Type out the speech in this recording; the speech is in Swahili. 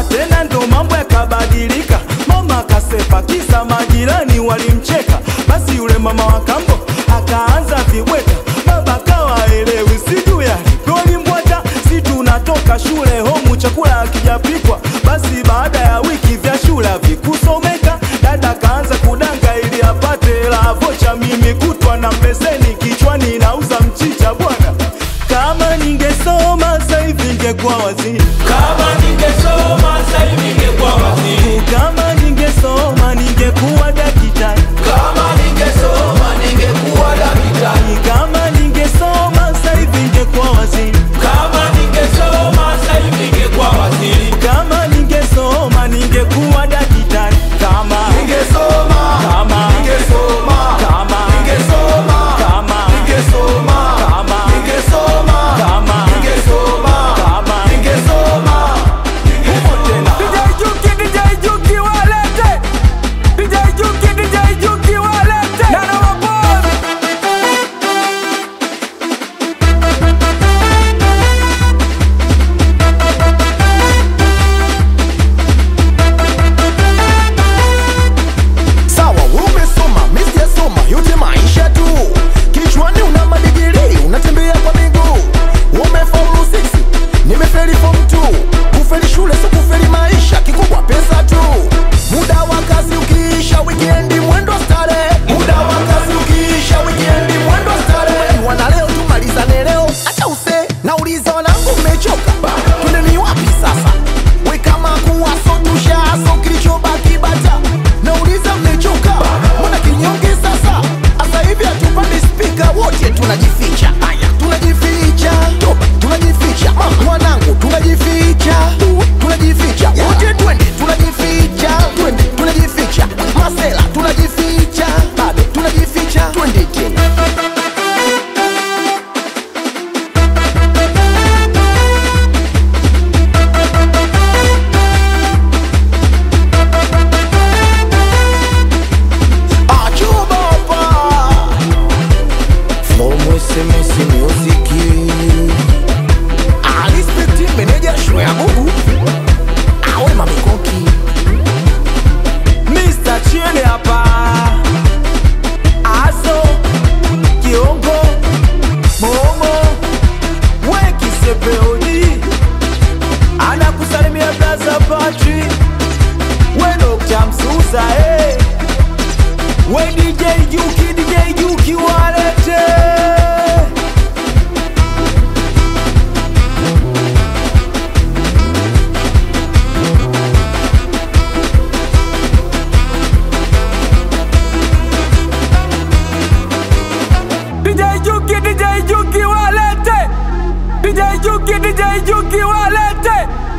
tena ndo mambo yakabadilika. Mama kasepa kisa majirani walimcheka. Basi yule mama wa kambo akaanza vibweka. Baba kawa elewi sijui alivyolimbwata. Si tunatoka shule homu chakula hakijapikwa. Basi baada ya wiki vya shule havikusomeka. Dada kaanza kudanga ili apate la vocha. Mimi kutwa na mbeseni kichwani nauza mchicha bwana. Kama ningesoma sasa hivi ningekuwa waziri. Kama ningesoma sasa hivi ningekuwa waziri. Kama ningesoma ningekuwa daktari. Kama ningesoma ningekuwa daktari. Kama ningesoma sasa hivi ningekuwa waziri. Kama ningesoma sasa hivi ningekuwa waziri. Kama ningesoma ningekuwa daktari. Kama ningesoma, kama ningesoma, kama ningesoma, kama ningesoma, kama ningesoma, kama ningesoma, kama ningesoma. DJ Juki walete. DJ Juki walete. Nana wapozi. Sawa umesoma, mimi sijasoma, yote maisha tu. Kichwani una madigiri, unatembea kwa miguu. Umefaulu 6, nimefeli form 2. Kufeli shule sio kufeli maisha, kikubwa pesa tu. Muda wa kazi ukiisha, weekend mwendo starehe. Muda wa kazi ukiisha, weekend mwendo starehe. Wana leo tumalizane leo, acha use. Nauliza wanangu mmechoka? Twende ni wapi sasa? We kama kuwa so tushaso kilichobaki bata. Nauliza mmechoka? Mbona kinyonge sasa? Asa hivi hatupandi speaker wote tunajificha. Aya, tunajificha. Toba, tunajificha. Wanangu tunajificha. Tunajificha. Wote twende tunajificha. Twende tunajificha. Masela tunajificha. Bado tunajificha. Twende tena. Mr. Chile hapa. Aso Kiongo Momo Weki Sepeoni. Anakusalimia Blaza Patri. We Dr. Msusa We DJ Juki walete. DJ Juki walete. DJ Juki walete.